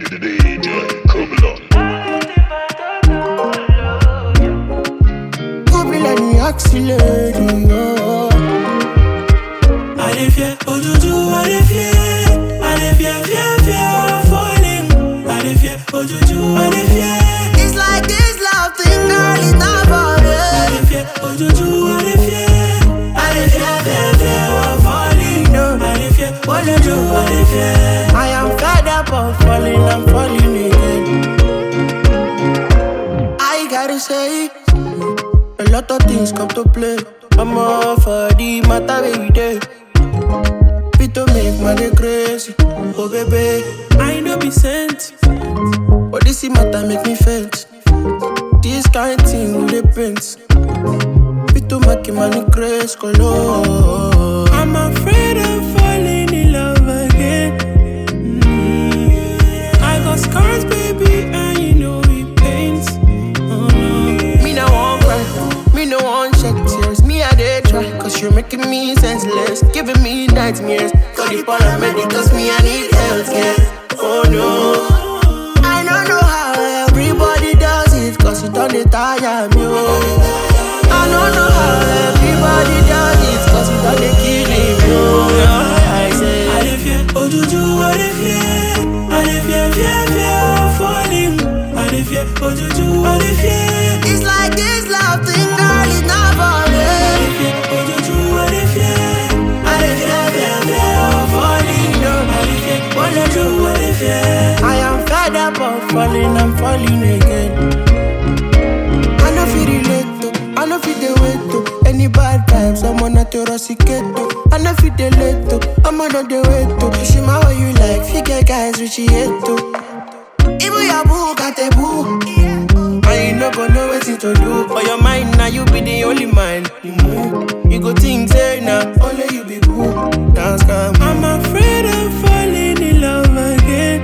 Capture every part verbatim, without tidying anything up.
D J Kublon. Kublon accéléré. I dey fear, oh juju, I dey fear. I dey fear, fear, fear of falling. I dey fear, oh juju, I dey fear. It's like this love thing, girl, it's not for me. I dey fear, oh juju, I dey fear. I dey fear, fear, fear of falling. I dey fear, oh juju, I dey fear. I am fed up of falling, I'm falling again. I gotta say, a lot of things come to play. I'm all for the matter every day. Fit to make money crazy, oh baby. I know be sent, but this matter make me faint. This kind thing with the prince. Fit to make money crazy, color. I'm afraid of falling in love again. mm. I got scars, baby, and you know it pains. Oh no. Me no want cry, me no want shed tears. Me I dey try, cause you're making me senseless, giving me nightmares. Call the paramedic, cause me I need healthcare. Oh no, I don't know how everybody does it, cause it don't dey tire me. Oh. I don't know how everybody does it, cause it don't dey kill me. Oh. I say, I dey fear, oh juju, I dey fear. I dey fear, fear, fear of falling. I dey fear, oh juju, I dey fear. it's like this love thing, girl, it's not for me. I dey fear, oh juju, I dey fear. I dey fear, fear, fear of falling. I dey fear, oh juju, I dey fear. I am fed up of falling, I'm falling again. I know feel relate to, I know feel the way to. Any bad times, I'm on a terrorisicato. I know feel the late to, I'm on the way to. She my way you like, figure guys which you hate to. Even your boo got a boo. I ain't no gonna know what to do. For your mind, now you be the only mind. You move, you go think, say now, only you be cool. Dance come. I'm afraid of falling in love again.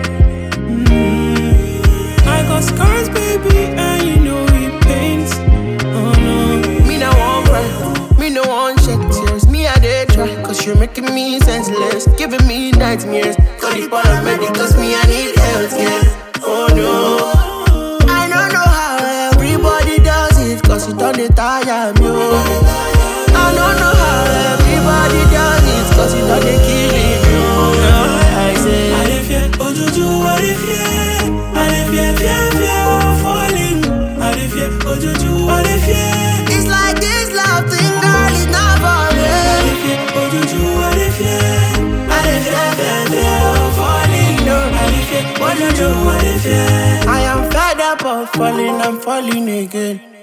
mm. I got scars, baby, and you know it pains. Oh no. Me no want cry, me no want shed tears. Me I dey try, cause you're making me senseless, giving me nightmares. Call the paramedic, cause me I need healthcare. Oh no, I don't know how everybody does it, cause it don't dey tire me. Oh. I don't know how everybody does it, cause it don't dey kill me. Oh. I say, I dey fear, oh juju, I dey fear. I dey fear, fear, fear of falling. I dey fear, oh juju, I dey fear. it's like this love thing, girl, it's not for me. I dey fear, oh juju, I dey fear. I dey fear, fear, fear of falling. I dey fear, oh juju, I dey fear. I am fed up of falling, I'm falling again.